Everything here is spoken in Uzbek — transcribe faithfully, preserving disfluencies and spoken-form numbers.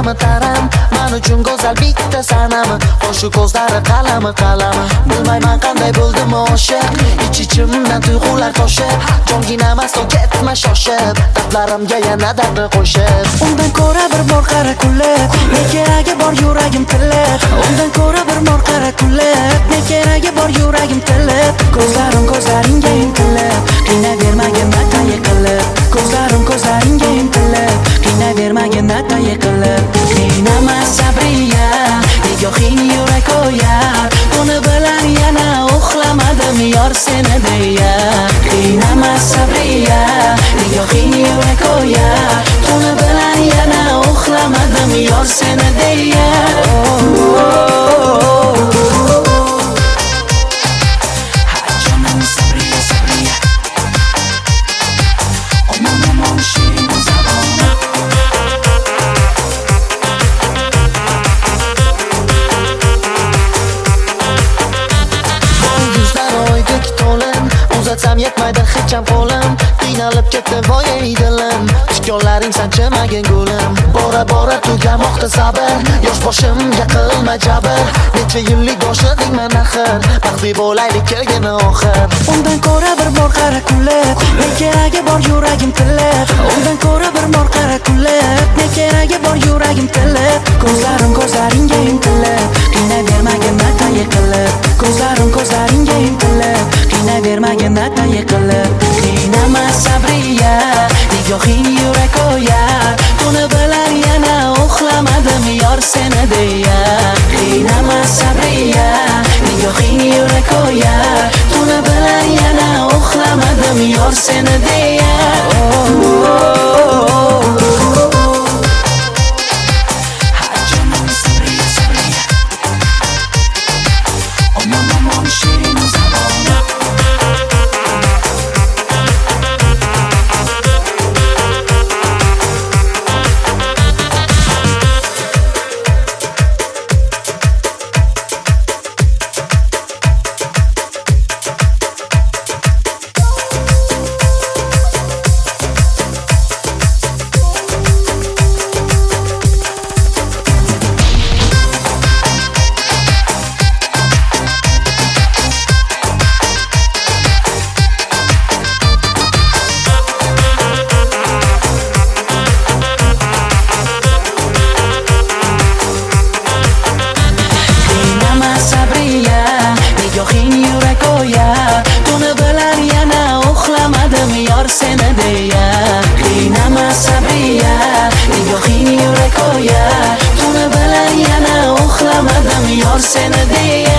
tarami taram, men uchun go'zal bitta sanami. O'sha ko'zlari qalami qalami. Bilmayman qanday bo'ldim oshiq, ich-ichimdan tuyg'ular toshib, jonginam aslo ketma shoshib, dardlarimga yana dardni qo'shib. Undan ko'ra bir bor qara kulib, ne keragi bor yuragim tilib. Undan ko'ra bir bor qara kulib, ne keragi bor yuragim tilib. Ko'zlarim ko'zlaringga intilib, qiynavermagin nata yiqilib. Ko'zlarim ko'zlaringga intilib, qiynavermagin nata yiqilib. Qiynama sabriya, nigohing yurak o'yar. Buni bilan yana uxlamadim yor seni deya. Qiynama sabriya, nigohing yurak o'yar. Buni bilan yana uxlamadim yor seni deya. Uzatsam yetmaydi hech ham qo'lim, qiynalib ketdi voy ey dilim. Tikonlaring sanchimagin gulim, bora bora tugamoqda sabr. Yosh boshimga qilma jabr, necha yillik do'stligingman axir. Baxtli bo'laylik kelgani oxir. Undan ko'ra bir bor qara kulib, ne keragi bor yuragim tilib. Undan ko'ra bir bor qara kulib, ne keragi bor yuragim tilib. Ko'zlarim ko'zlaringga intilib, qiynavermagin nata yiqilib. Ko'zlarim ko'zlaringga intilib, qiynavermagin nata yiqilib. Qiynama sabriya, nigohing yurak o'yar. Buni bilan yana uxlamadim yor seni deya. Qiynama sabriya, nigohing yurak o'yar. Buni bilan yana uxlamadim yor seni deya. Seni deya. Qiynama sabriya, nigohing yurak o'yar. Buni bilan yana uxlamadim yor seni deya.